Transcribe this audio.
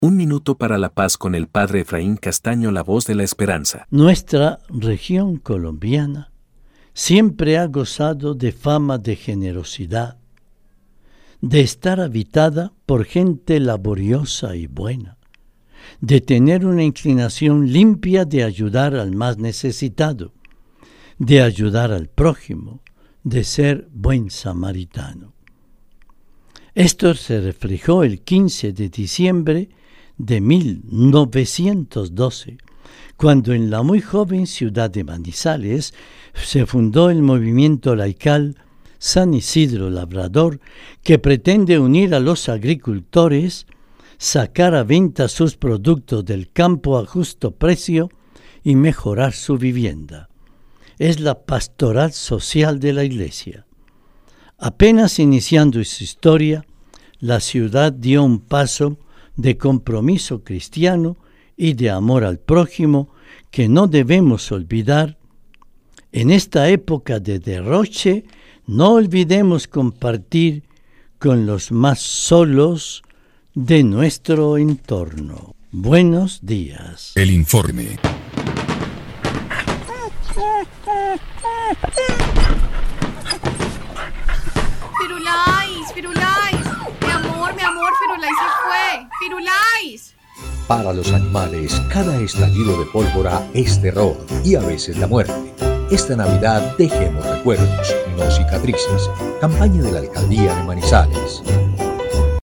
Un minuto para la paz con el Padre Efraín Castaño, la voz de la esperanza. Nuestra región colombiana siempre ha gozado de fama de generosidad, de estar habitada por gente laboriosa y buena, de tener una inclinación limpia de ayudar al más necesitado, de ayudar al prójimo, de ser buen samaritano. Esto se reflejó el 15 de diciembre de 1912, cuando en la muy joven ciudad de Manizales se fundó el movimiento laical San Isidro Labrador, que pretende unir a los agricultores, sacar a venta sus productos del campo a justo precio y mejorar su vivienda. Es la pastoral social de la Iglesia. Apenas iniciando su historia, la ciudad dio un paso de compromiso cristiano y de amor al prójimo que no debemos olvidar. En esta época de derroche, no olvidemos compartir con los más solos de nuestro entorno. Buenos días. El informe. Firulais, mi amor, Firulais se fue. Firulais. Para los animales, cada estallido de pólvora es terror y a veces la muerte. Esta Navidad dejemos recuerdos, no cicatrices. Campaña de la Alcaldía de Manizales.